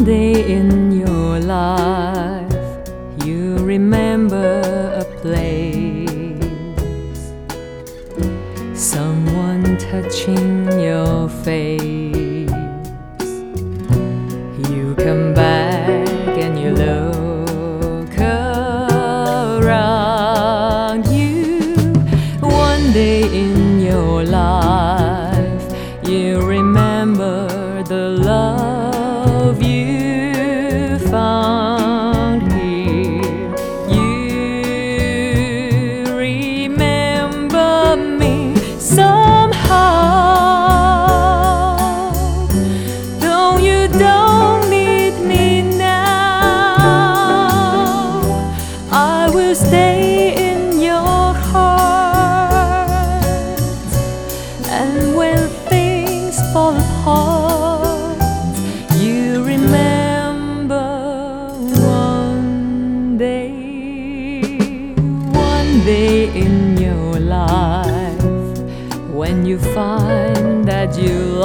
One day in your life, you remember a place, someone touching your face. You come back and you look around you. One day in your life, you remember the love you found here. You remember me somehow, though you don't need me now. I will stay in your heart, and when things fall apart, you remember one day in your life, when you find that you'll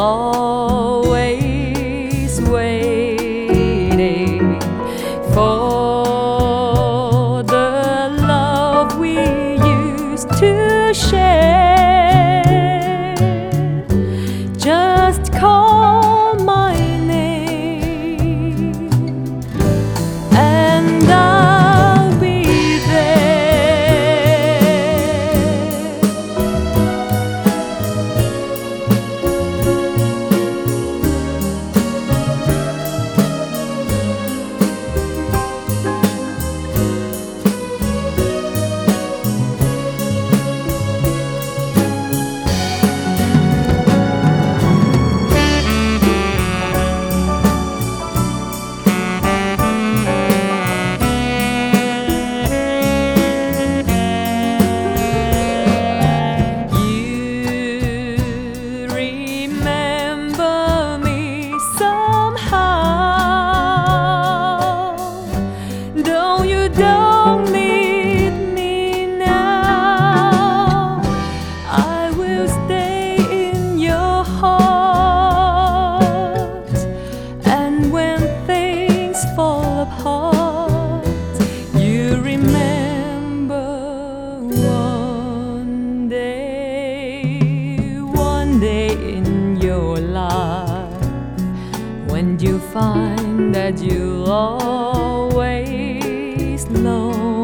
always waiting for the love we used to share. Just call my name and I'll be don't need me now. I will stay in your heart, and when things fall apart, you remember one day in your life, when you find that you'll always know